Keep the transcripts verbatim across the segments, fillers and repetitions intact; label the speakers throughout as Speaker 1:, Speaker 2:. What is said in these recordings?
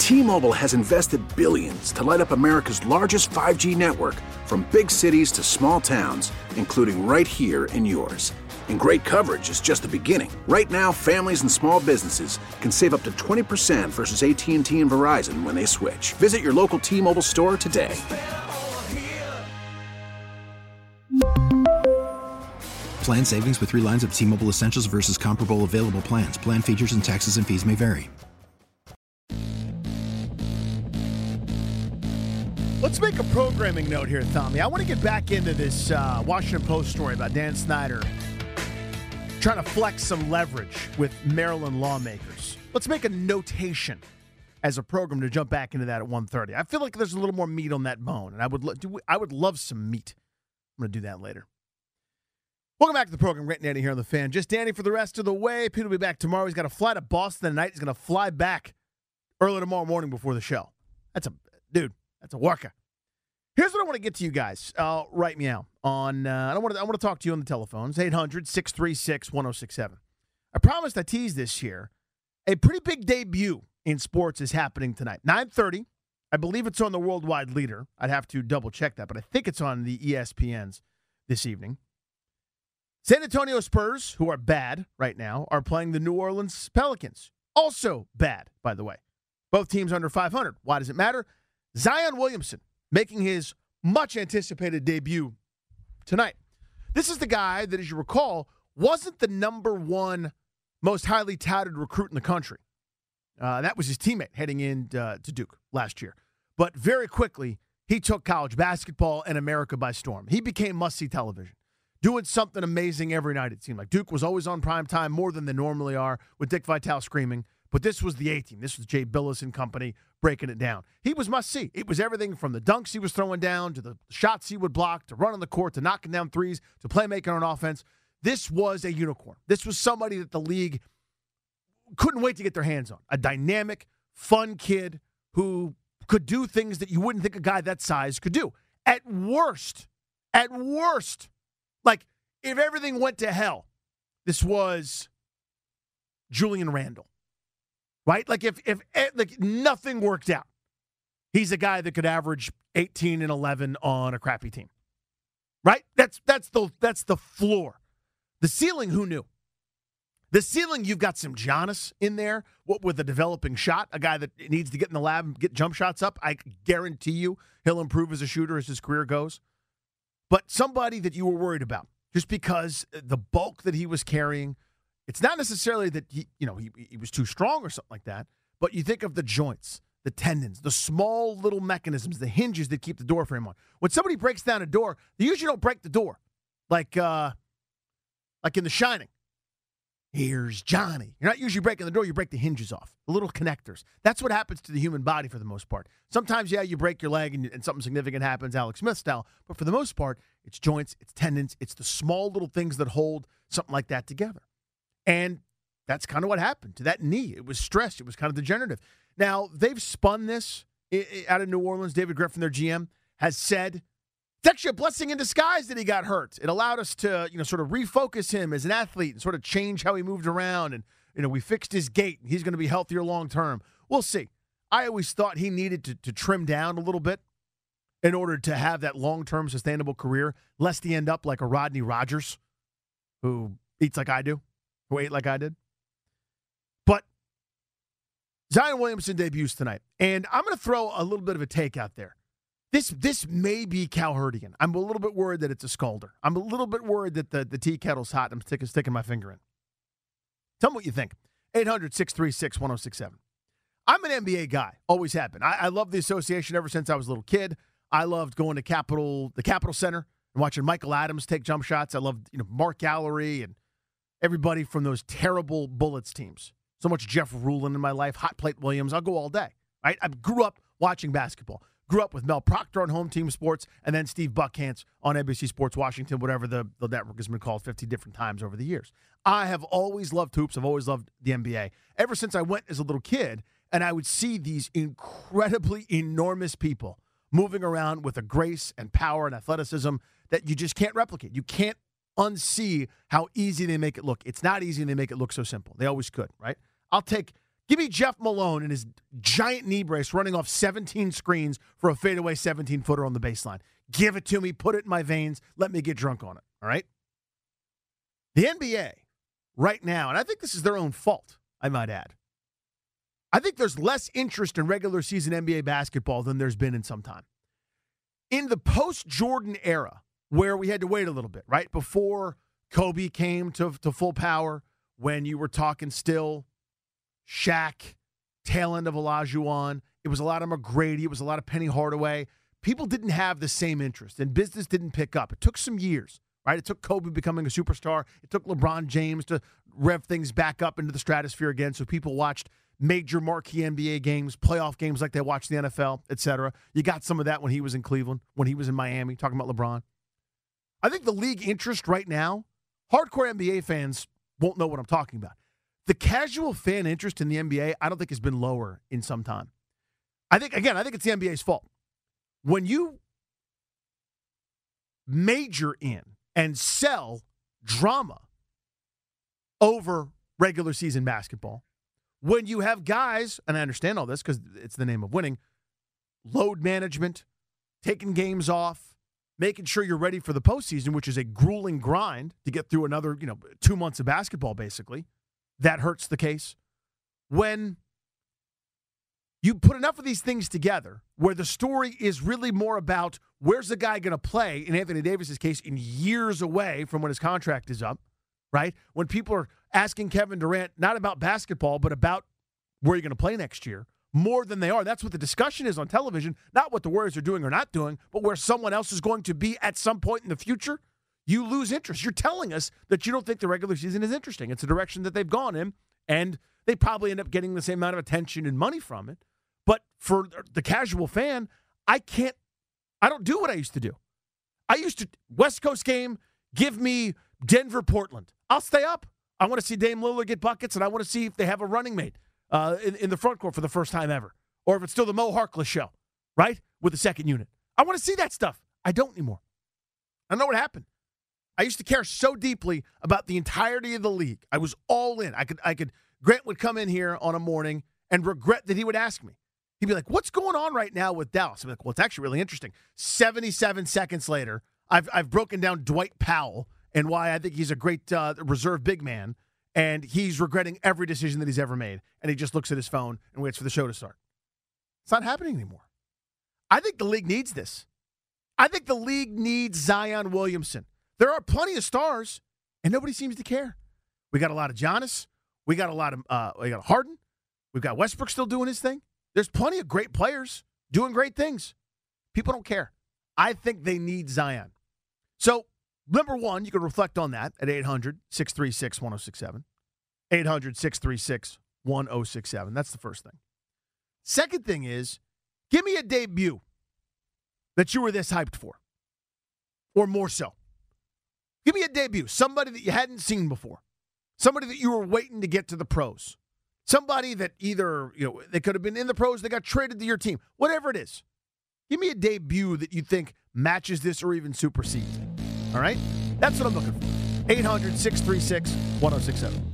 Speaker 1: T-Mobile has invested billions to light up America's largest five G network, from big cities to small towns, including right here in yours. And great coverage is just the beginning. Right now, families and small businesses can save up to twenty percent versus A T and T and Verizon when they switch. Visit your local T-Mobile store today.
Speaker 2: Plan savings with three lines of T-Mobile Essentials versus comparable available plans. Plan features and taxes and fees may vary.
Speaker 3: Let's make a programming note here, Tommy. I want to get back into this uh, Washington Post story about Dan Snyder trying to flex some leverage with Maryland lawmakers. Let's make a notation as a program to jump back into that at one thirty. I feel like there's a little more meat on that bone, and I would lo- do, I would love some meat. I'm going to do that later. Welcome back to the program. Grant and Danny here on The Fan. Just Danny for the rest of the way. Pete will be back tomorrow. He's got to fly to Boston tonight. He's going to fly back early tomorrow morning before the show. That's a dude. That's a worker. Here's what I want to get to you guys. Uh, write me out on. Uh, I want to. I want to talk to you on the telephones. eight hundred, six three six, one oh six seven. I promised I teased this year. A pretty big debut in sports is happening tonight. nine thirty. I believe it's on the Worldwide Leader. I'd have to double check that, but I think it's on the E S P Ns this evening. San Antonio Spurs, who are bad right now, are playing the New Orleans Pelicans. Also bad, by the way. Both teams under five hundred. Why does it matter? Zion Williamson making his much-anticipated debut tonight. This is the guy that, as you recall, wasn't the number one most highly touted recruit in the country. Uh, that was his teammate heading in uh, to Duke last year. But very quickly, he took college basketball and America by storm. He became must-see television, doing something amazing every night, it seemed like. Duke was always on prime time, more than they normally are, with Dick Vitale screaming. But this was the A-team. This was Jay Billis and company breaking it down. He was must-see. It was everything from the dunks he was throwing down to the shots he would block to running the court to knocking down threes to playmaking on offense. This was a unicorn. This was somebody that the league couldn't wait to get their hands on. A dynamic, fun kid who could do things that you wouldn't think a guy that size could do. At worst, at worst, like if everything went to hell, this was Julian Randle. Right? Like if if like nothing worked out, he's a guy that could average eighteen and eleven on a crappy team. Right? That's that's the that's the floor. The ceiling, who knew? The ceiling, you've got some Giannis in there what with a developing shot, a guy that needs to get in the lab and get jump shots up. I guarantee you he'll improve as a shooter as his career goes. But somebody that you were worried about just because the bulk that he was carrying. It's not necessarily that he, you know, he, he was too strong or something like that, but you think of the joints, the tendons, the small little mechanisms, the hinges that keep the door frame on. When somebody breaks down a door, they usually don't break the door, like uh, like in The Shining. Here's Johnny. You're not usually breaking the door, you break the hinges off, the little connectors. That's what happens to the human body for the most part. Sometimes, yeah, you break your leg and, and something significant happens, Alex Smith style, but for the most part, it's joints, it's tendons, it's the small little things that hold something like that together. And that's kind of what happened to that knee. It was stressed. It was kind of degenerative. Now, they've spun this out of New Orleans. David Griffin, their G M, has said it's actually a blessing in disguise that he got hurt. It allowed us to, you know, sort of refocus him as an athlete and sort of change how he moved around. And, you know, we fixed his gait. He's going to be healthier long term. We'll see. I always thought he needed to, to trim down a little bit in order to have that long-term sustainable career, lest he end up like a Rodney Rogers who eats like I do. Who ate like I did. But Zion Williamson debuts tonight. And I'm going to throw a little bit of a take out there. This this may be Calherdian. I'm a little bit worried that it's a scalder. I'm a little bit worried that the, the tea kettle's hot and I'm sticking, sticking my finger in. Tell me what you think. eight hundred, six three six, one oh six seven. I'm an N B A guy. Always have been. I, I love the association ever since I was a little kid. I loved going to Capitol, the Capitol Center and watching Michael Adams take jump shots. I loved, you know, Mark Gallery and everybody from those terrible Bullets teams. So much Jeff Rulin in my life, Hot Plate Williams. I'll go all day. Right? I grew up watching basketball. Grew up with Mel Proctor on Home Team Sports and then Steve Buckhantz on N B C Sports Washington, whatever the, the network has been called fifty different times over the years. I have always loved hoops. I've always loved the N B A. Ever since I went as a little kid, and I would see these incredibly enormous people moving around with a grace and power and athleticism that you just can't replicate. You can't unsee how easy they make it look. It's not easy and they make it look so simple. They always could, right? I'll take Give me Jeff Malone in his giant knee brace running off seventeen screens for a fadeaway seventeen-footer on the baseline. Give it to me. Put it in my veins. Let me get drunk on it. All right? The N B A right now, and I think this is their own fault, I might add. I think there's less interest in regular season N B A basketball than there's been in some time. In the post-Jordan era, where we had to wait a little bit, right? Before Kobe came to, to full power, when you were talking still Shaq, tail end of Olajuwon, it was a lot of McGrady, it was a lot of Penny Hardaway. People didn't have the same interest, and business didn't pick up. It took some years, right? It took Kobe becoming a superstar. It took LeBron James to rev things back up into the stratosphere again, so people watched major marquee N B A games, playoff games like they watched the N F L, et cetera. You got some of that when he was in Cleveland, when he was in Miami, talking about LeBron. I think the league interest right now, hardcore N B A fans won't know what I'm talking about. The casual fan interest in the N B A, I don't think has been lower in some time. I think, again, I think it's the N B A's fault. When you major in and sell drama over regular season basketball, when you have guys, and I understand all this because it's the name of winning, load management, taking games off, making sure you're ready for the postseason, which is a grueling grind to get through another, you know, two months of basketball, basically. That hurts the case. When you put enough of these things together where the story is really more about where's the guy going to play, in Anthony Davis's case, in years away from when his contract is up, right? When people are asking Kevin Durant not about basketball, but about where you're going to play next year, more than they are. That's what the discussion is on television, not what the Warriors are doing or not doing, but where someone else is going to be at some point in the future. You lose interest. You're telling us that you don't think the regular season is interesting. It's a direction that they've gone in, and they probably end up getting the same amount of attention and money from it. But for the casual fan, I can't, I don't do what I used to do. I used to, West Coast game, give me Denver, Portland. I'll stay up. I want to see Dame Lillard get buckets, and I want to see if they have a running mate uh, in, in the front court for the first time ever. Or if it's still the Mo Harkless show, right, with the second unit. I want to see that stuff. I don't anymore. I know what happened. I used to care so deeply about the entirety of the league. I was all in. I could, I could, Grant would come in here on a morning and regret that he would ask me. He'd be like, what's going on right now with Dallas? I'm like, well, it's actually really interesting. seventy-seven seconds later, I've I've broken down Dwight Powell and why I think he's a great uh, reserve big man, and he's regretting every decision that he's ever made, and he just looks at his phone and waits for the show to start. It's not happening anymore. I think the league needs this. I think the league needs Zion Williamson. There are plenty of stars, and nobody seems to care. We got a lot of Giannis. We got a lot of uh, we got Harden. We've got Westbrook still doing his thing. There's plenty of great players doing great things. People don't care. I think they need Zion. So, number one, you can reflect on that at eight hundred, six three six, one oh six seven. eight hundred, six three six, one oh six seven. That's the first thing. Second thing is, give me a debut that you were this hyped for, or more so. Give me a debut, somebody that you hadn't seen before, somebody that you were waiting to get to the pros. Somebody that either, you know, they could have been in the pros, they got traded to your team, whatever it is. Give me a debut that you think matches this or even supersedes it. All right? That's what I'm looking for. eight hundred, six three six, one oh six seven.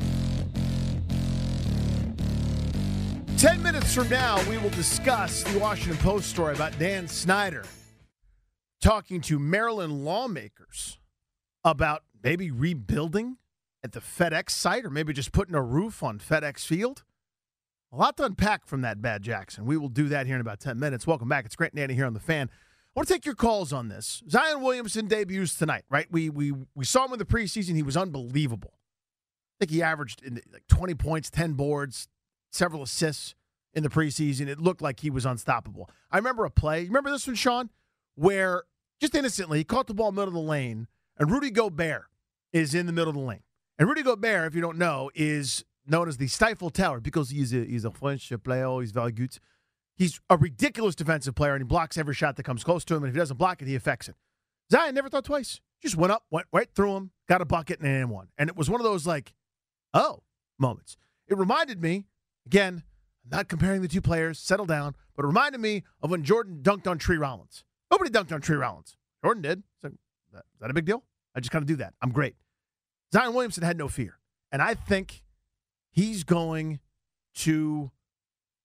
Speaker 3: Ten minutes from now, we will discuss the Washington Post story about Dan Snyder talking to Maryland lawmakers about maybe rebuilding at the FedEx site, or maybe just putting a roof on FedEx Field. A lot to unpack from that, Bad Jackson. We will do that here in about ten minutes. Welcome back. It's Grant and Danny here on The Fan. I want to take your calls on this. Zion Williamson debuts tonight, right? We we we saw him in the preseason. He was unbelievable. I think he averaged in the, like twenty points, ten boards, several assists in the preseason. It looked like he was unstoppable. I remember a play. You remember this one, Sean? Where just innocently, he caught the ball middle of the lane, and Rudy Gobert is in the middle of the lane. And Rudy Gobert, if you don't know, is known as the Stifle Tower because he's a, he's a French player. He's very good. He's a ridiculous defensive player, and he blocks every shot that comes close to him. And if he doesn't block it, he affects it. Zion never thought twice. Just went up, went right through him, got a bucket, and in one. And it was one of those, like, oh, moments. It reminded me, again, I'm not comparing the two players, settle down, but it reminded me of when Jordan dunked on Tree Rollins. Nobody dunked on Tree Rollins. Jordan did. So, is that a big deal? I just kind of do that. I'm great. Zion Williamson had no fear. And I think he's going to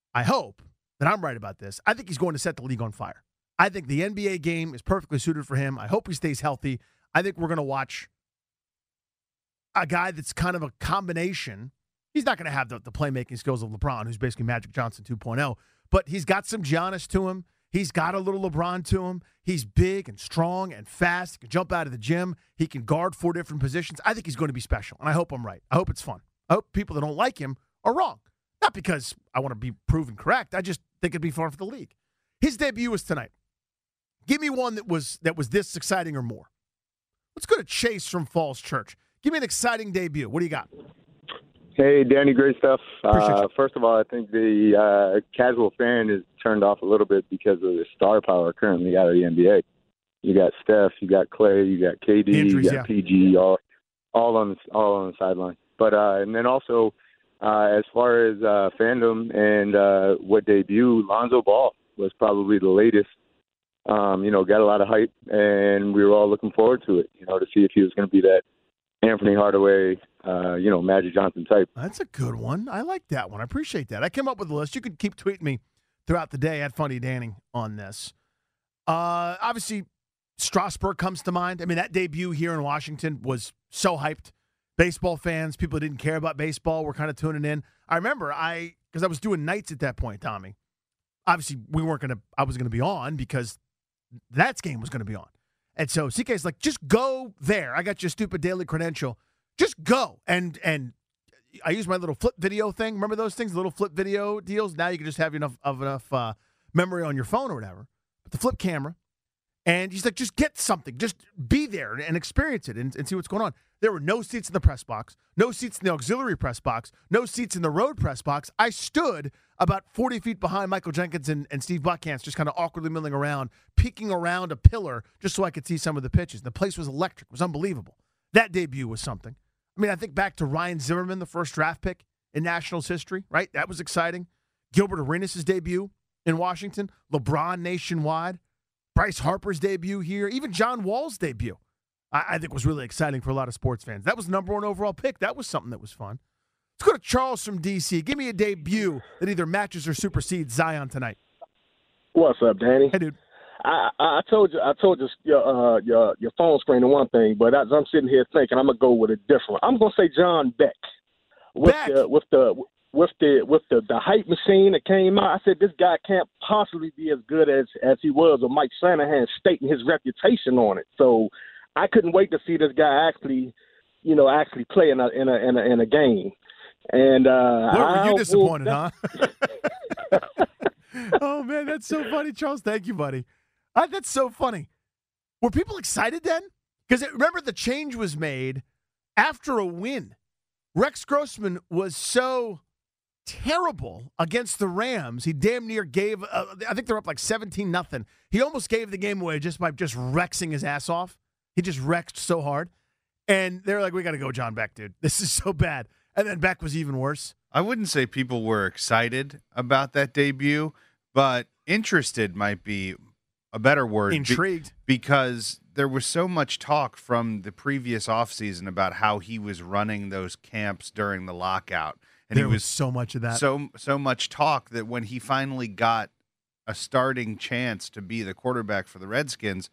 Speaker 3: I hope that I'm right about this. I think he's going to set the league on fire. I think the N B A game is perfectly suited for him. I hope he stays healthy. I think we're going to watch a guy that's kind of a combination. He's not going to have the, the playmaking skills of LeBron, who's basically Magic Johnson two point oh, but he's got some Giannis to him. He's got a little LeBron to him. He's big and strong and fast. He can jump out of the gym. He can guard four different positions. I think he's going to be special, and I hope I'm right. I hope it's fun. I hope people that don't like him are wrong. Not because I want to be proven correct. I just think it'd be fun for the league. His debut was tonight. Give me one that was that was this exciting or more. Let's go to Chase from Falls Church. Give me an exciting debut. What do you got?
Speaker 4: Hey, Danny, great stuff.
Speaker 3: Appreciate
Speaker 4: Uh,
Speaker 3: you.
Speaker 4: first of all, I think the uh, casual fan is turned off a little bit because of the star power currently out of the N B A. You got Steph, you got Clay, you got K D,
Speaker 3: Injuries,
Speaker 4: you got
Speaker 3: yeah.
Speaker 4: P G, all all on the, all on the sideline. But uh, and then also, uh, as far as uh, fandom and uh, what debut, Lonzo Ball was probably the latest. Um, you know, got a lot of hype, and we were all looking forward to it. You know, to see if he was going to be that Anthony Hardaway, uh, you know, Magic Johnson type.
Speaker 3: That's a good one. I like that one. I appreciate that. I came up with a list. You could keep tweeting me throughout the day at Funny Danny on this. Uh, obviously, Strasburg comes to mind. I mean, that debut here in Washington was so hyped. Baseball fans, people that didn't care about baseball were kind of tuning in. I remember I, because I was doing nights at that point, Tommy. Obviously, we weren't going to, I was going to be on because that game was going to be on. And so C K's like, just go there. I got your stupid daily credential. Just go. And and I use my little flip video thing. Remember those things, the little flip video deals? Now you can just have enough of enough uh, memory on your phone or whatever. But the flip camera. And he's like, just get something. Just be there and experience it and, and see what's going on. There were no seats in the press box, no seats in the auxiliary press box, no seats in the road press box. I stood about forty feet behind Michael Jenkins and, and Steve Buckhantz, just kind of awkwardly milling around, peeking around a pillar just so I could see some of the pitches. The place was electric. It was unbelievable. That debut was something. I mean, I think back to Ryan Zimmerman, the first draft pick in Nationals history, right? That was exciting. Gilbert Arenas' debut in Washington. LeBron nationwide. Bryce Harper's debut here. Even John Wall's debut, I, I think was really exciting for a lot of sports fans. That was the number one overall pick. That was something that was fun. Let's go to Charles from D C. Give me a debut that either matches or supersedes Zion tonight.
Speaker 5: What's up, Danny?
Speaker 3: Hey, dude.
Speaker 5: I, I I told you I told you your uh, your your phone screen and one thing, but as I'm sitting here thinking, I'm gonna go with a different. I'm gonna say John Beck with
Speaker 3: Beck.
Speaker 5: the with the with the with the, the hype machine that came out. I said this guy can't possibly be as good as as he was with Mike Shanahan stating his reputation on it. So I couldn't wait to see this guy actually, you know, actually play in a in a in a, in a game. And uh,
Speaker 3: Boy, were you
Speaker 5: I
Speaker 3: disappointed,
Speaker 5: will,
Speaker 3: huh? Oh, man, that's so funny, Charles. Thank you, buddy. Uh, that's so funny. Were people excited then? Because remember, the change was made after a win. Rex Grossman was so terrible against the Rams. He damn near gave, uh, I think they're up like seventeen nothing. He almost gave the game away just by just Rexing his ass off. He just Rexed so hard. And they're like, we got to go John Beck, dude. This is so bad. And then Beck was even worse.
Speaker 6: I wouldn't say people were excited about that debut, but interested might be a better word.
Speaker 3: Intrigued.
Speaker 6: Be- because there was so much talk from the previous offseason about how he was running those camps during the lockout. And
Speaker 3: There
Speaker 6: he
Speaker 3: was,
Speaker 6: was
Speaker 3: so much of that.
Speaker 6: so so much talk that when he finally got a starting chance to be the quarterback for the Redskins,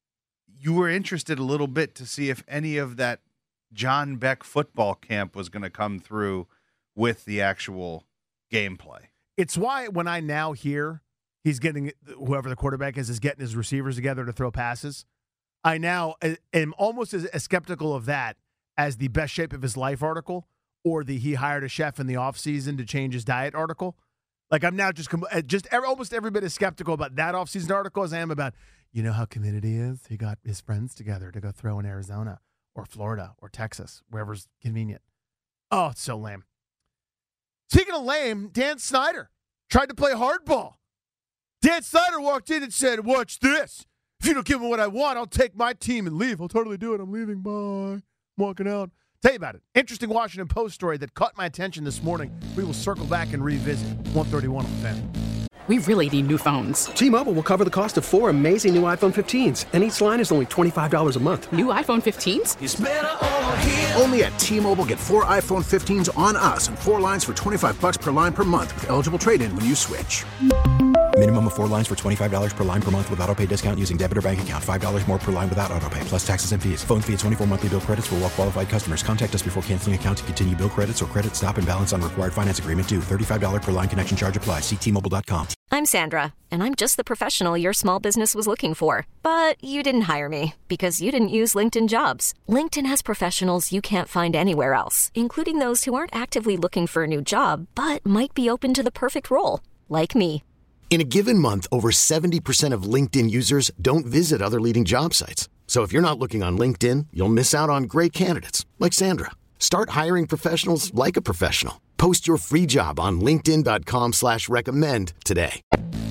Speaker 6: you were interested a little bit to see if any of that John Beck football camp was going to come through with the actual gameplay.
Speaker 3: It's why when I now hear he's getting, whoever the quarterback is, is getting his receivers together to throw passes, I now am almost as, as skeptical of that as the best shape of his life article or the he hired a chef in the offseason to change his diet article. Like I'm now just just every, almost every bit as skeptical about that offseason article as I am about, you know how committed he is? He got his friends together to go throw in Arizona or Florida or Texas, wherever's convenient. Oh, it's so lame. Speaking of lame, Dan Snyder tried to play hardball. Dan Snyder walked in and said, watch this. If you don't give me what I want, I'll take my team and leave. I'll totally do it. I'm leaving. Bye. I'm walking out. Tell you about it. Interesting Washington Post story that caught my attention this morning. We will circle back and revisit. one thirty-one on the Fan.
Speaker 7: we really need new phones.
Speaker 8: T-Mobile will cover the cost of four amazing new iPhone fifteens, and each line is only twenty-five dollars a month.
Speaker 7: New iPhone fifteens?
Speaker 1: It's better over here. Only at T-Mobile, get four iPhone fifteens on us and four lines for twenty-five bucks per line per month with eligible trade-in when you switch.
Speaker 2: Minimum of four lines for twenty-five dollars per line per month with autopay discount using debit or bank account. five dollars more per line without autopay, plus taxes and fees. Phone fee at twenty-four monthly bill credits for well-qualified customers. Contact us before canceling account to continue bill credits or credit stop and balance on required finance agreement due. thirty-five dollars per line connection charge applies. See T Mobile dot com.
Speaker 9: I'm Sandra, and I'm just the professional your small business was looking for. But you didn't hire me because you didn't use LinkedIn Jobs. LinkedIn has professionals you can't find anywhere else, including those who aren't actively looking for a new job, but might be open to the perfect role, like me.
Speaker 10: In a given month, over seventy percent of LinkedIn users don't visit other leading job sites. So if you're not looking on LinkedIn, you'll miss out on great candidates like Sandra. Start hiring professionals like a professional. Post your free job on linkedin dot com slash recommend today.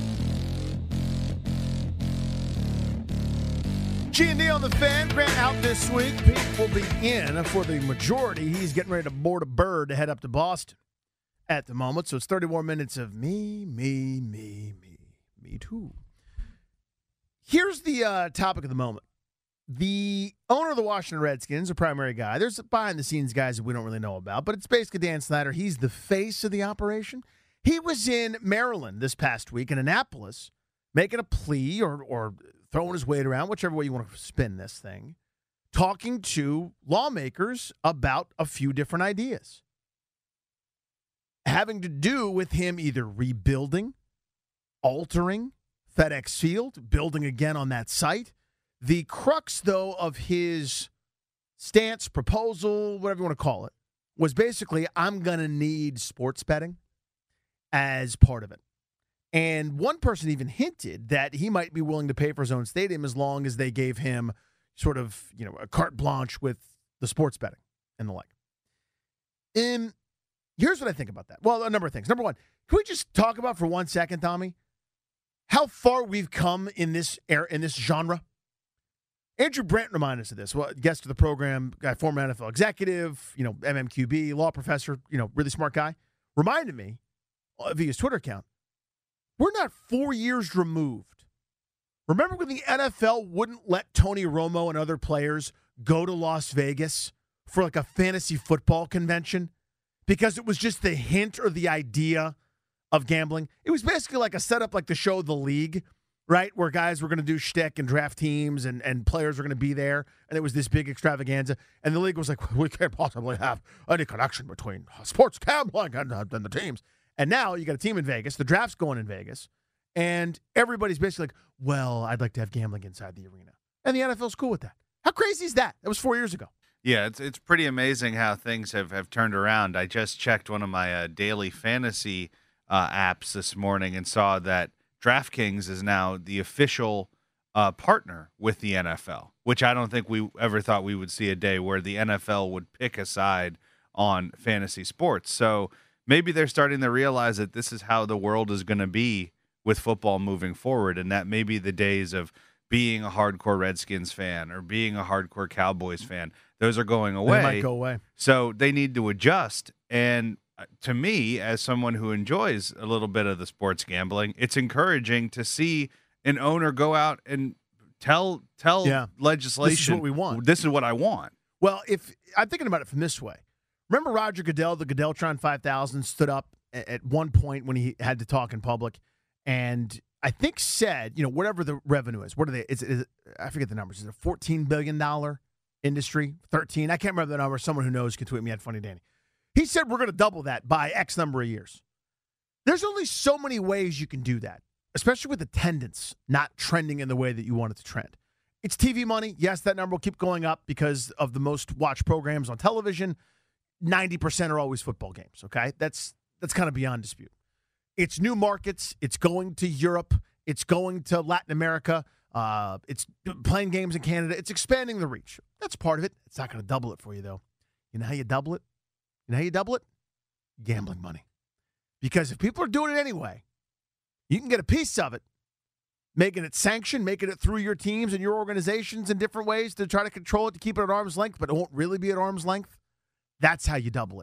Speaker 3: G and D on the Fan. Grant out this week. Pete will be in for the majority. He's getting ready to board a bird to head up to Boston at the moment. So it's thirty more minutes of me, me, me, me, me too. Here's the uh, topic of the moment. The owner of the Washington Redskins, a primary guy, there's behind-the-scenes guys that we don't really know about, but it's basically Dan Snyder. He's the face of the operation. He was in Maryland this past week, in Annapolis, making a plea or, or throwing his weight around, whichever way you want to spin this thing, talking to lawmakers about a few different ideas having to do with him either rebuilding, altering FedEx Field, building again on that site. The crux, though, of his stance, proposal, whatever you want to call it, was basically, I'm going to need sports betting as part of it. And one person even hinted that he might be willing to pay for his own stadium as long as they gave him sort of, you know, a carte blanche with the sports betting and the like. And here's what I think about that. Well, a number of things. Number one, can we just talk about for one second, Tommy, how far we've come in this era, in this genre? Andrew Brandt reminded us of this. Well, guest of the program, guy, former N F L executive, you know, M M Q B, law professor, you know, really smart guy, reminded me via his Twitter account, we're not four years removed. Remember when the N F L wouldn't let Tony Romo and other players go to Las Vegas for like a fantasy football convention because it was just the hint or the idea of gambling? It was basically like a setup like the show The League, right, where guys were going to do shtick and draft teams and, and players were going to be there, and it was this big extravaganza. And the league was like, we can't possibly have any connection between sports gambling and, uh, and the teams. And now you got a team in Vegas, the draft's going in Vegas, and everybody's basically like, well, I'd like to have gambling inside the arena. And the N F L's cool with that. How crazy is that? That was four years ago.
Speaker 6: Yeah, it's it's pretty amazing how things have, have turned around. I just checked one of my uh, daily fantasy uh, apps this morning and saw that DraftKings is now the official uh, partner with the N F L, which I don't think we ever thought we would see a day where the N F L would pick a side on fantasy sports. So maybe they're starting to realize that this is how the world is going to be with football moving forward, and that maybe the days of being a hardcore Redskins fan or being a hardcore Cowboys fan, those are going away.
Speaker 3: They might go away.
Speaker 6: So they need to adjust. And to me, as someone who enjoys a little bit of the sports gambling, it's encouraging to see an owner go out and tell tell
Speaker 3: yeah.
Speaker 6: legislation,
Speaker 3: this is what we want.
Speaker 6: This is what I want.
Speaker 3: Well, if I'm thinking about it from this way. Remember Roger Goodell, the Goodelltron five thousand, stood up at one point when he had to talk in public, and I think said, you know, whatever the revenue is, what are they? Is it, is it, I forget the numbers. Is it a fourteen billion dollars industry? thirteen? I can't remember the number. Someone who knows can tweet me at Funny Danny. He said we're going to double that by X number of years. There's only so many ways you can do that, especially with attendance not trending in the way that you want it to trend. It's T V money. Yes, that number will keep going up because of the most watched programs on television. ninety percent are always football games, okay? That's that's kind of beyond dispute. It's new markets. It's going to Europe. It's going to Latin America. Uh, it's playing games in Canada. It's expanding the reach. That's part of it. It's not going to double it for you, though. You know how you double it? You know how you double it? Gambling money. Because if people are doing it anyway, you can get a piece of it, making it sanctioned, making it through your teams and your organizations in different ways to try to control it, to keep it at arm's length, but it won't really be at arm's length. That's how you double it.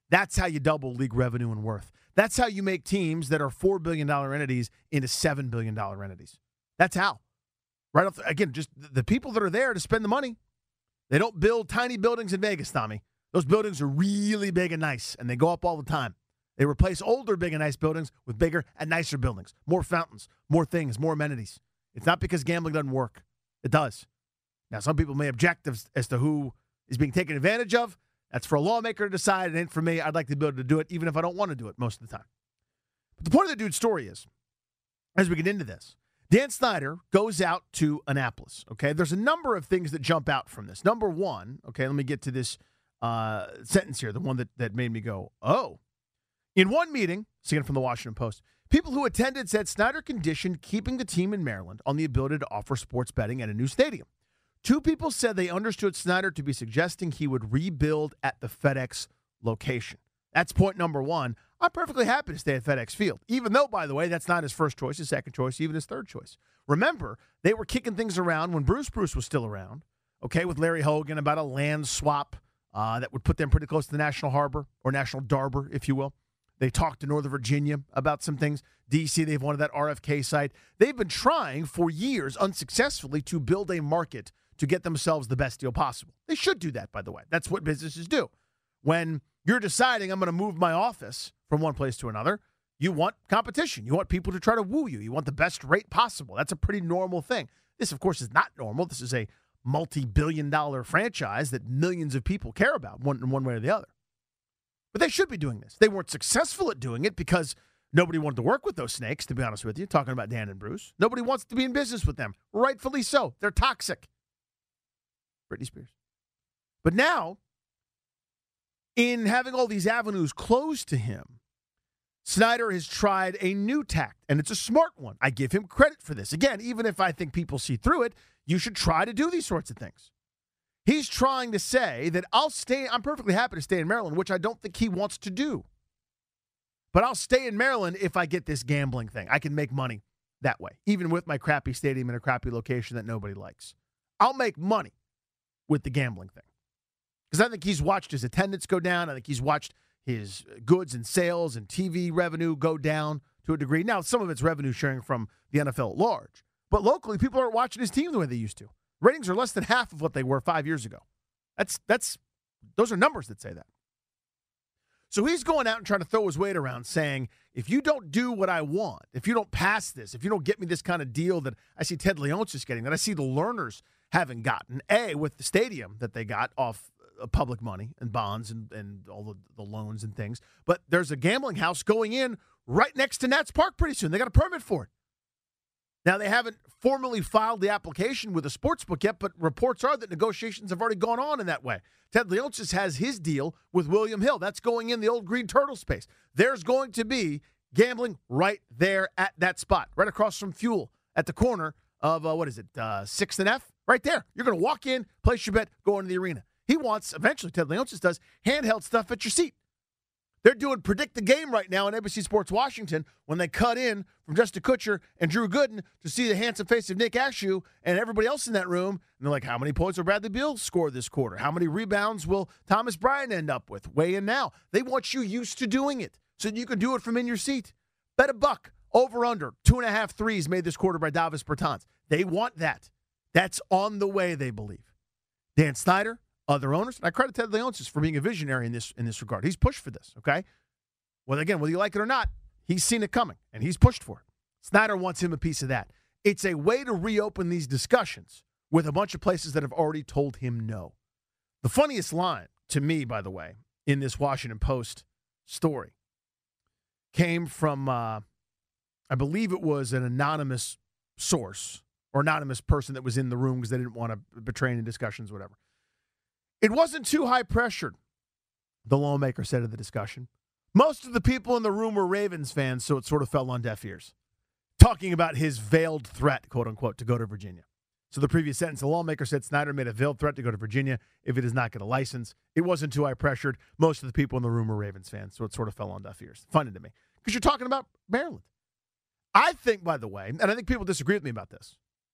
Speaker 3: That's how you double league revenue and worth. That's how you make teams that are four billion dollars entities into seven billion dollars entities. That's how. Right off the, again, just the people that are there to spend the money. They don't build tiny buildings in Vegas, Tommy. Those buildings are really big and nice, and they go up all the time. They replace older big and nice buildings with bigger and nicer buildings. More fountains, more things, more amenities. It's not because gambling doesn't work. It does. Now, some people may object as, as to who is being taken advantage of. That's for a lawmaker to decide. It ain't for me. I'd like to be able to do it, even if I don't want to do it most of the time. But the point of the dude's story is, as we get into this, Dan Snyder goes out to Annapolis, okay? There's a number of things that jump out from this. Number one, okay, let me get to this uh, sentence here, the one that, that made me go, oh. In one meeting, this again from the Washington Post, people who attended said Snyder conditioned keeping the team in Maryland on the ability to offer sports betting at a new stadium. Two people said they understood Snyder to be suggesting he would rebuild at the FedEx location. That's point number one. I'm perfectly happy to stay at FedEx Field, even though, by the way, that's not his first choice, his second choice, even his third choice. Remember, they were kicking things around when Bruce Bruce was still around, okay, with Larry Hogan about a land swap uh, that would put them pretty close to the National Harbor, or National Darbor, if you will. They talked to Northern Virginia about some things. D C, they've wanted that R F K site. They've been trying for years unsuccessfully to build a market to get themselves the best deal possible. They should do that, by the way. That's what businesses do. When you're deciding I'm going to move my office from one place to another, you want competition. You want people to try to woo you. You want the best rate possible. That's a pretty normal thing. This, of course, is not normal. This is a multi-billion dollar franchise that millions of people care about one, in one way or the other. But they should be doing this. They weren't successful at doing it because nobody wanted to work with those snakes, to be honest with you, talking about Dan and Bruce. Nobody wants to be in business with them. Rightfully so. They're toxic. Britney Spears. But now, in having all these avenues closed to him, Snyder has tried a new tact, and it's a smart one. I give him credit for this. Again, even if I think people see through it, you should try to do these sorts of things. He's trying to say that I'll stay, I'm perfectly happy to stay in Maryland, which I don't think he wants to do. But I'll stay in Maryland if I get this gambling thing. I can make money that way, even with my crappy stadium in a crappy location that nobody likes. I'll make money with the gambling thing. Because I think he's watched his attendance go down. I think he's watched his goods and sales and T V revenue go down to a degree. Now, some of it's revenue sharing from the N F L at large. But locally, people aren't watching his team the way they used to. Ratings are less than half of what they were five years ago. That's that's those are numbers that say that. So he's going out and trying to throw his weight around saying, if you don't do what I want, if you don't pass this, if you don't get me this kind of deal that I see Ted Leonsis getting, that I see the Lerners haven't gotten, A, with the stadium that they got off public money and bonds and, and all the, the loans and things. But there's a gambling house going in right next to Nats Park pretty soon. They got a permit for it. Now, they haven't formally filed the application with a sports book yet, but reports are that negotiations have already gone on in that way. Ted Leonsis has his deal with William Hill. That's going in the old Green Turtle space. There's going to be gambling right there at that spot, right across from Fuel at the corner of, uh, what is it, uh, sixth and F? Right there. You're going to walk in, place your bet, go into the arena. He wants, eventually, Ted Leonsis does, handheld stuff at your seat. They're doing Predict the Game right now on N B C Sports Washington when they cut in from Justin Kutcher and Drew Gooden to see the handsome face of Nick Ashew and everybody else in that room. And they're like, how many points will Bradley Beal score this quarter? How many rebounds will Thomas Bryant end up with? Weigh in now. They want you used to doing it so that you can do it from in your seat. Bet a buck. Over under. Two and a half threes made this quarter by Davis Bertans. They want that. That's on the way, they believe. Dan Snyder, other owners, and I credit Ted Leonsis for being a visionary in this in this regard. He's pushed for this, okay? Well, again, whether you like it or not, he's seen it coming, and he's pushed for it. Snyder wants him a piece of that. It's a way to reopen these discussions with a bunch of places that have already told him no. The funniest line, to me, by the way, in this Washington Post story came from, uh, I believe it was an anonymous source or anonymous person that was in the room because they didn't want to betray any discussions, whatever. It wasn't too high pressured, the lawmaker said of the discussion. Most of the people in the room were Ravens fans, so it sort of fell on deaf ears. Talking about his veiled threat, quote unquote, to go to Virginia. So the previous sentence, the lawmaker said Snyder made a veiled threat to go to Virginia if it does not get a license. It wasn't too high pressured. Most of the people in the room were Ravens fans, so it sort of fell on deaf ears. Funny to me. Because you're talking about Maryland. I think, by the way, and I think people disagree with me about this,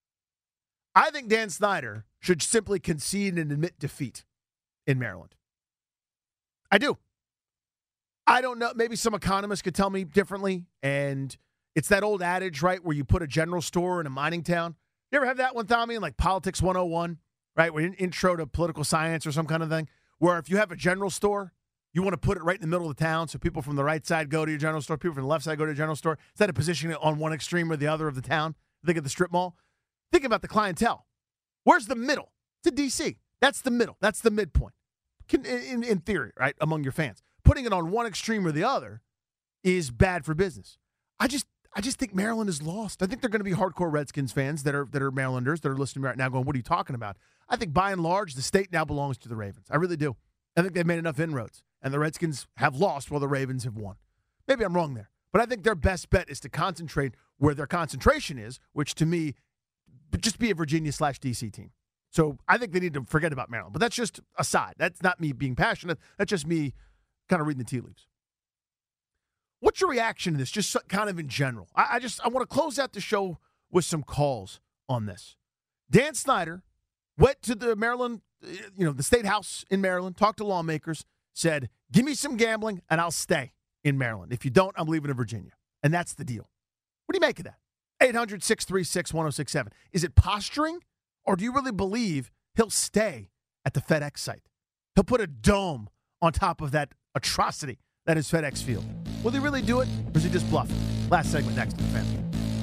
Speaker 3: I think Dan Snyder should simply concede and admit defeat in Maryland. I do. I don't know. Maybe some economists could tell me differently. And it's that old adage, right, where you put a general store in a mining town. You ever have that one, Tommy, in like Politics one oh one, right, where in intro to political science or some kind of thing, where if you have a general store, you want to put it right in the middle of the town so people from the right side go to your general store, people from the left side go to your general store, instead of positioning it on one extreme or the other of the town. Think of the strip mall. Think about the clientele. Where's the middle? It's in D C. That's the middle. That's the midpoint, in, in, in theory, right, among your fans. Putting it on one extreme or the other is bad for business. I just I just think Maryland is lost. I think they're going to be hardcore Redskins fans that are that are Marylanders that are listening to me right now going, what are you talking about? I think by and large, the state now belongs to the Ravens. I really do. I think they've made enough inroads, and the Redskins have lost while the Ravens have won. Maybe I'm wrong there, but I think their best bet is to concentrate where their concentration is, which to me, just be a Virginia slash D C team. So I think they need to forget about Maryland, but that's just aside. That's not me being passionate. That's just me kind of reading the tea leaves. What's your reaction to this, just kind of in general? I, I just I want to close out the show with some calls on this. Dan Snyder went to the Maryland, you know, the State House in Maryland, talked to lawmakers, said, give me some gambling and I'll stay in Maryland. If you don't, I'm leaving to Virginia. And that's the deal. What do you make of that? eight hundred, six three six, one oh six seven. Is it posturing, or do you really believe he'll stay at the FedEx site? He'll put a dome on top of that atrocity that is FedEx Field. Will he really do it, or is he just bluffing? Last segment next to the family.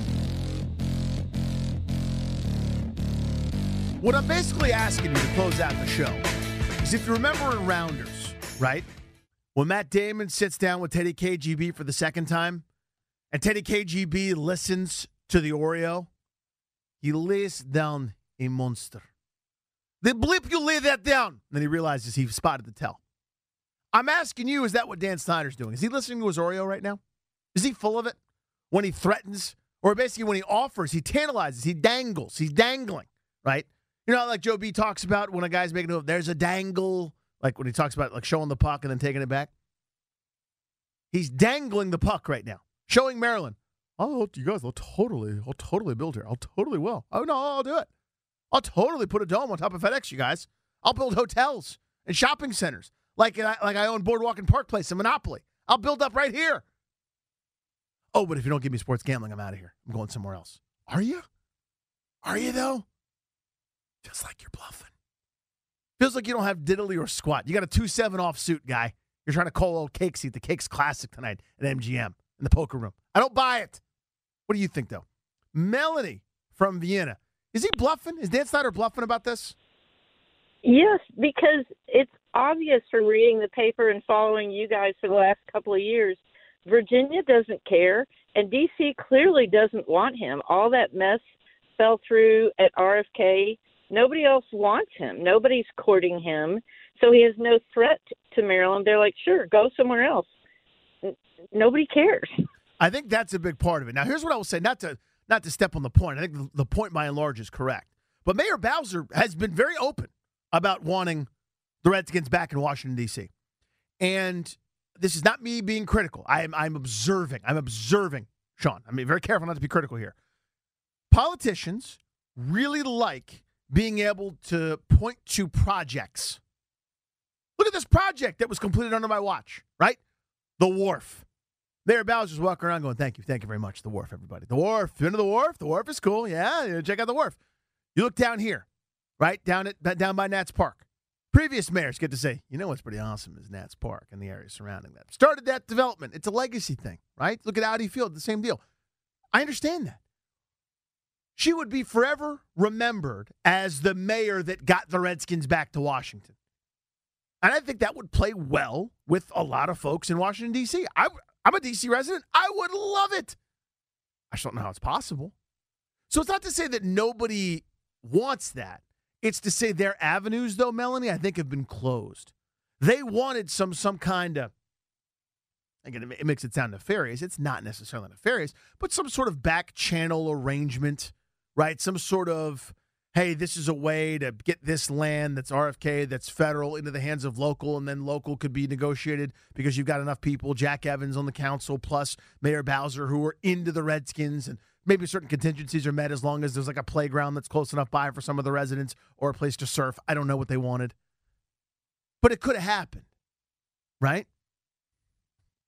Speaker 3: What I'm basically asking you to close out the show is, if you remember in Rounders, right, when Matt Damon sits down with Teddy K G B for the second time, and Teddy K G B listens to the Oreo, he lays down a monster. The bleep you lay that down. And then he realizes he spotted the tell. I'm asking you, is that what Dan Snyder's doing? Is he listening to his Oreo right now? Is he full of it? When he threatens, or basically when he offers, he tantalizes, he dangles, he's dangling, right? You know, like Joe B talks about when a guy's making a move, there's a dangle, like when he talks about like showing the puck and then taking it back. He's dangling the puck right now, showing Maryland, oh, you guys, I'll totally, I'll totally build here. I'll totally will. Oh, no, I'll do it. I'll totally put a dome on top of FedEx, you guys. I'll build hotels and shopping centers. Like, like I own Boardwalk and Park Place and Monopoly. I'll build up right here. Oh, but if you don't give me sports gambling, I'm out of here. I'm going somewhere else. Are you? Are you, though? Feels like you're bluffing. Feels like you don't have diddly or squat. You got a two seven offsuit, guy. You're trying to call old Cake Seat, the Cakes Classic tonight at M G M in the poker room. I don't buy it. What do you think, though? Melanie from Vienna. Is he bluffing? Is Dan Snyder bluffing about this?
Speaker 11: Yes, because it's obvious from reading the paper and following you guys for the last couple of years. Virginia doesn't care, and D C clearly doesn't want him. All that mess fell through at R F K. Nobody else wants him. Nobody's courting him. So he has no threat to Maryland. They're like, sure, go somewhere else. N- nobody cares.
Speaker 3: I think that's a big part of it. Now, here's what I will say, not to not to step on the point. I think the, the point by and large is correct. But Mayor Bowser has been very open about wanting the Redskins back in Washington, D C. And this is not me being critical. I am I'm observing. I'm observing, Sean. I'm being very careful not to be critical here. Politicians really like being able to point to projects. Look at this project that was completed under my watch, right? The Wharf. Mayor Bowser's walking around going, thank you, thank you very much. The Wharf, everybody. The Wharf. Been to the Wharf? The Wharf is cool. Yeah, check out the Wharf. You look down here, right? Down at down by Nats Park. Previous mayors get to say, you know what's pretty awesome is Nats Park and the area surrounding that. Started that development. It's a legacy thing, right? Look at Audi Field, the same deal. I understand that. She would be forever remembered as the mayor that got the Redskins back to Washington. And I think that would play well with a lot of folks in Washington, D C. I, I'm a D C resident. I would love it. I just don't know how it's possible. So it's not to say that nobody wants that. It's to say their avenues, though, Melanie, I think have been closed. They wanted some some kind of, again, it makes it sound nefarious. It's not necessarily nefarious, but some sort of back channel arrangement, right? Some sort of, hey, this is a way to get this land that's R F K, that's federal, into the hands of local, and then local could be negotiated because you've got enough people, Jack Evans on the council, plus Mayor Bowser, who are into the Redskins, and maybe certain contingencies are met as long as there's like a playground that's close enough by for some of the residents or a place to surf. I don't know what they wanted. But it could have happened, right?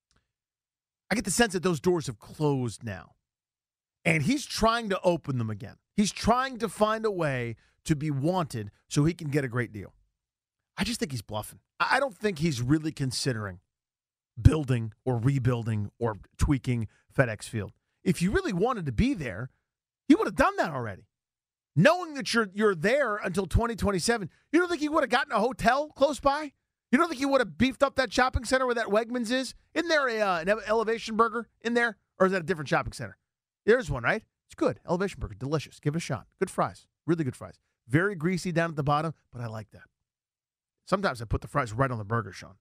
Speaker 3: I get the sense that those doors have closed now. And he's trying to open them again. He's trying to find a way to be wanted so he can get a great deal. I just think he's bluffing. I don't think he's really considering building or rebuilding or tweaking FedEx Field. If you really wanted to be there, he would have done that already. Knowing that you're you're there until twenty twenty-seven, you don't think he would have gotten a hotel close by? You don't think he would have beefed up that shopping center where that Wegmans is? Isn't there a, uh, an Elevation Burger in there? Or is that a different shopping center? There's one, right? It's good. Elevation Burger, delicious. Give it a shot. Good fries. Really good fries. Very greasy down at the bottom, but I like that. Sometimes I put the fries right on the burger, Sean.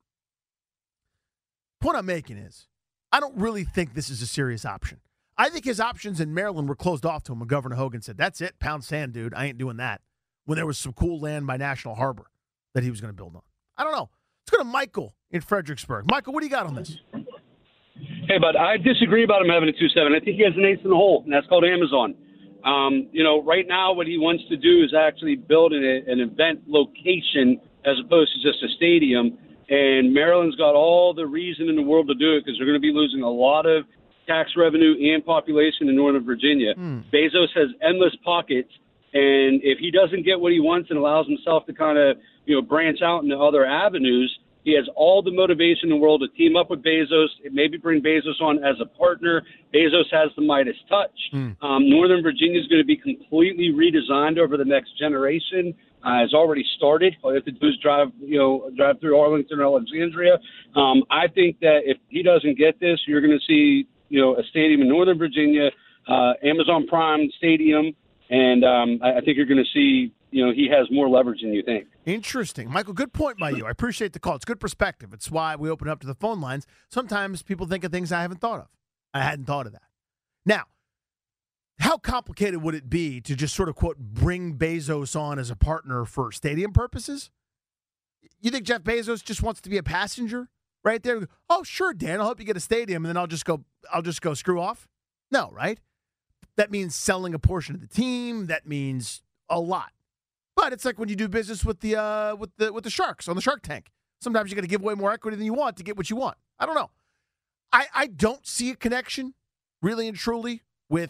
Speaker 3: Point I'm making is, I don't really think this is a serious option. I think his options in Maryland were closed off to him when Governor Hogan said, that's it, pound sand, dude. I ain't doing that. When there was some cool land by National Harbor that he was going to build on. I don't know. Let's go to Michael in Fredericksburg. Michael, what do you got on this?
Speaker 12: Hey, bud, I disagree about him having a two seven. I think he has an ace in the hole, and that's called Amazon. Um, you know, right now what he wants to do is actually build an, an event location as opposed to just a stadium. And Maryland's got all the reason in the world to do it because they're going to be losing a lot of tax revenue and population in Northern Virginia. Mm. Bezos has endless pockets, and if he doesn't get what he wants and allows himself to kind of, you know, branch out into other avenues, he has all the motivation in the world to team up with Bezos, maybe bring Bezos on as a partner. Bezos has the Midas touch. Mm. Um, Northern Virginia is going to be completely redesigned over the next generation. Uh, it's already started. All you have to do is drive, you know, drive through Arlington or Alexandria. Um, I think that if he doesn't get this, you're going to see, you know, a stadium in Northern Virginia, uh, Amazon Prime Stadium, and um, I, I think you're going to see, you know, he has more leverage than you think.
Speaker 3: Interesting. Michael, good point by you. I appreciate the call. It's good perspective. It's why we open up to the phone lines. Sometimes people think of things I haven't thought of. I hadn't thought of that. Now, how complicated would it be to just sort of, quote, bring Bezos on as a partner for stadium purposes? You think Jeff Bezos just wants to be a passenger right there? Oh, sure, Dan, I'll help you get a stadium, and then I'll just go I'll just go screw off? No, right? That means selling a portion of the team. That means a lot. But it's like when you do business with the uh, with the with the sharks on the Shark Tank. Sometimes you got to give away more equity than you want to get what you want. I don't know. I, I don't see a connection, really and truly, with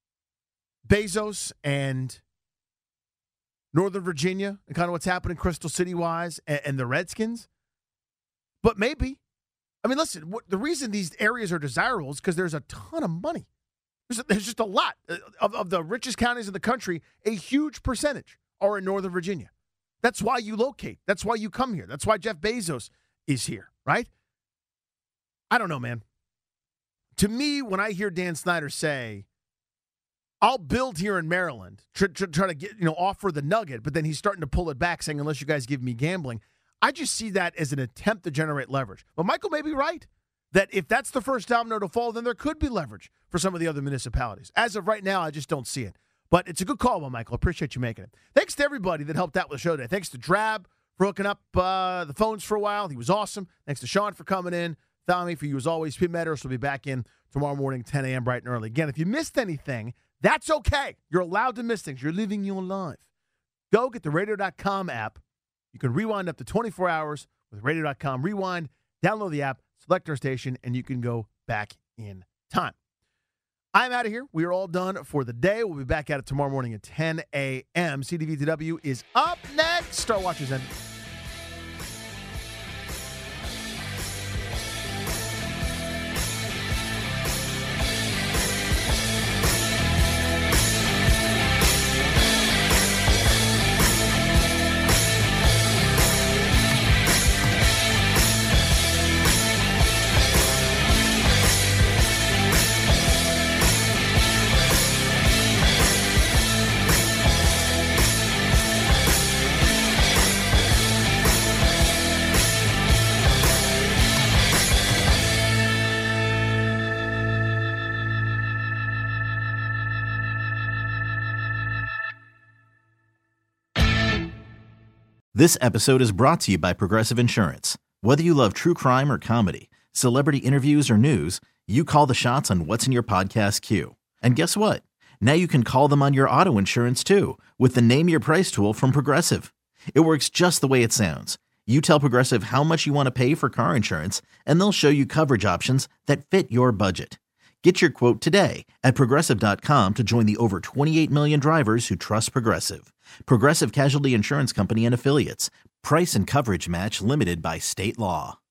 Speaker 3: Bezos and Northern Virginia and kind of what's happening Crystal City-wise and, and the Redskins. But maybe. I mean, listen, what, the reason these areas are desirable is because there's a ton of money. There's, a, there's just a lot. Of, of the richest counties in the country, a huge percentage are in Northern Virginia. That's why you locate. That's why you come here. That's why Jeff Bezos is here, right? I don't know, man. To me, when I hear Dan Snyder say, I'll build here in Maryland, try, try, try to get, you know, offer the nugget, but then he's starting to pull it back saying, unless you guys give me gambling, I just see that as an attempt to generate leverage. But Michael may be right that if that's the first domino to fall, then there could be leverage for some of the other municipalities. As of right now, I just don't see it. But it's a good call, Michael. Appreciate you making it. Thanks to everybody that helped out with the show today. Thanks to Drab for hooking up uh, the phones for a while. He was awesome. Thanks to Sean for coming in. Thami, for you as always. Pete Meadows will be back in tomorrow morning, ten a.m. bright and early. Again, if you missed anything, that's okay. You're allowed to miss things. You're living your life. Go get the radio dot com app. You can rewind up to twenty-four hours with radio dot com. Rewind, download the app, select our station, and you can go back in time. I'm out of here. We are all done for the day. We'll be back at it tomorrow morning at ten a.m. C D V T W is up next. Star Watchers end.
Speaker 13: This episode is brought to you by Progressive Insurance. Whether you love true crime or comedy, celebrity interviews or news, you call the shots on what's in your podcast queue. And guess what? Now you can call them on your auto insurance too with the Name Your Price tool from Progressive. It works just the way it sounds. You tell Progressive how much you want to pay for car insurance, and they'll show you coverage options that fit your budget. Get your quote today at Progressive dot com to join the over twenty-eight million drivers who trust Progressive. Progressive Casualty Insurance Company and Affiliates. Price and coverage match limited by state law.